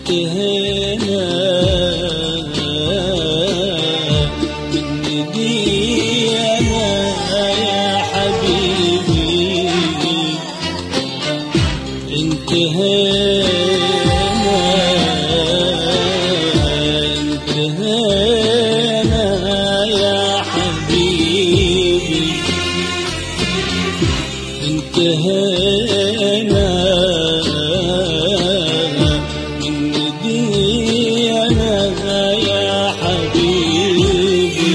انتهينا من دينا يا حبيبي، انتهينا يا حبيبي، انتهينا من دينا يا حبيبي،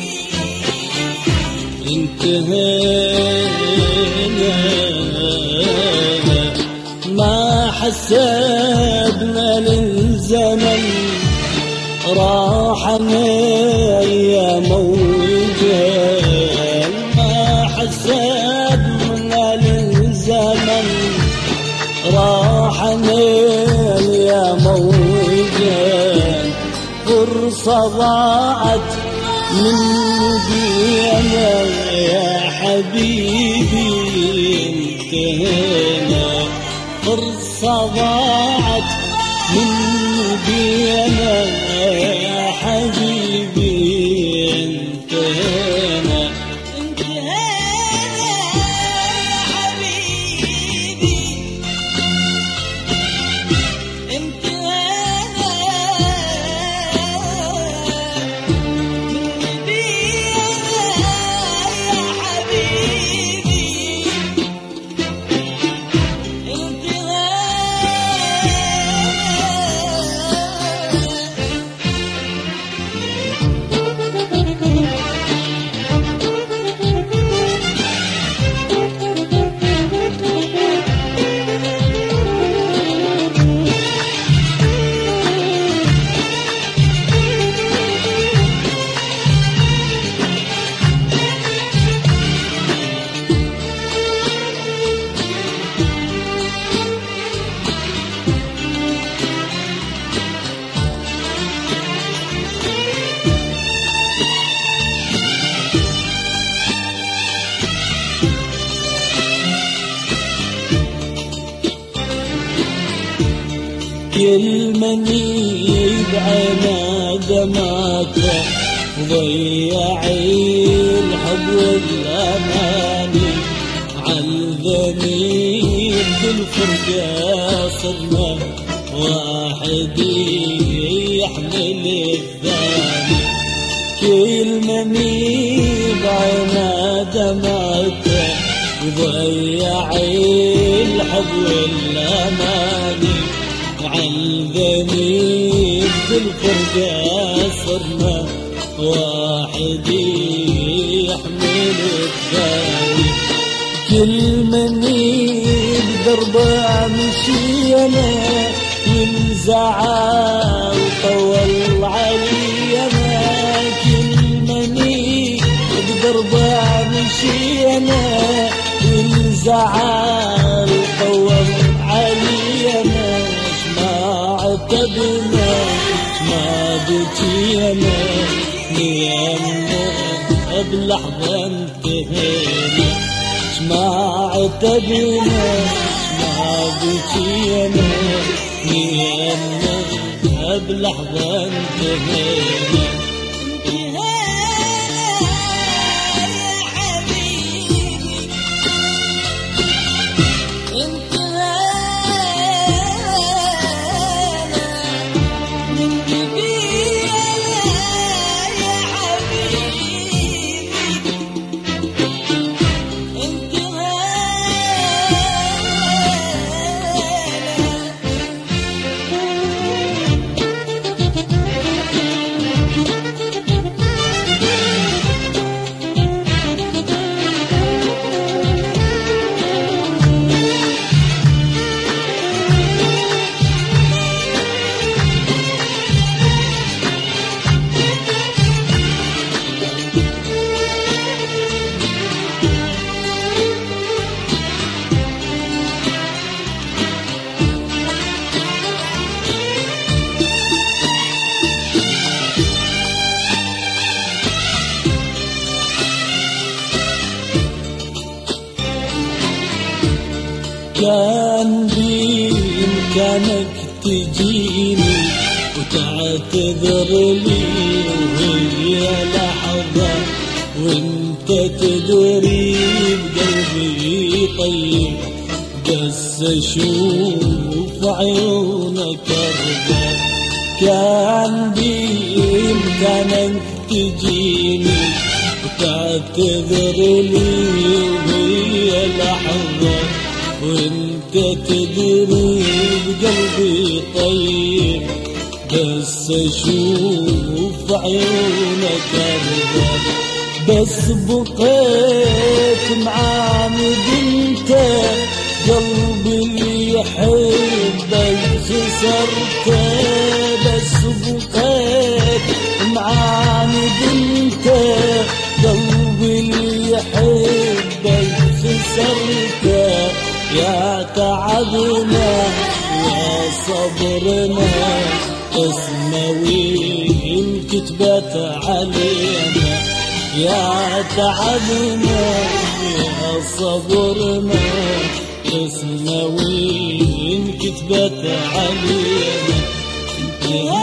انتهينا ما حسبنا للزمن راحنا يا موجان، ما حسبنا للزمن راحنا يا موجان، فرصة ضاعت من دينا يا حبيبي، انتهينا فرصة ضاعت من دينا يا حبيبي، انتهينا كل من يبعنا دماته ضيع الحب والأماني، عالذنيب بالفرقة صرنا واحد يحمل الثاني، كل من يبعنا دماته ضيع الحب والأماني، عالذنيب بالفرقة صرنا واحد يحمل الثاني، كل من بدربه مشينا ينزعل وطول علينا، كل من بدربه مشينا ينزعل وطول علينا، ما عتبنا ما بكينا نيامنا بلحظة انتهينا، ما عتبنا ما بكينا نيامنا بلحظة انتهينا. كان بإمكانك تجيني وتعتذر لي وهي لحظة وانت تدري بقلبي طيب بس اشوف عيونك ارضى. كان بإمكانك تجيني وتعتذر لي وهي لحظة وانت تدري بقلبي طيب بس اشوف عيونك ارضى. بس بقيت معاند انت قلبي اللي يحبك خسرته. بس بقيت معاند انت قلبي اللي يحبك خسرته. يا تعبنا يا صبرنا اسمه وين كتبت علينا. يا تعبنا يا صبرنا اسمه وين كتبت علينا.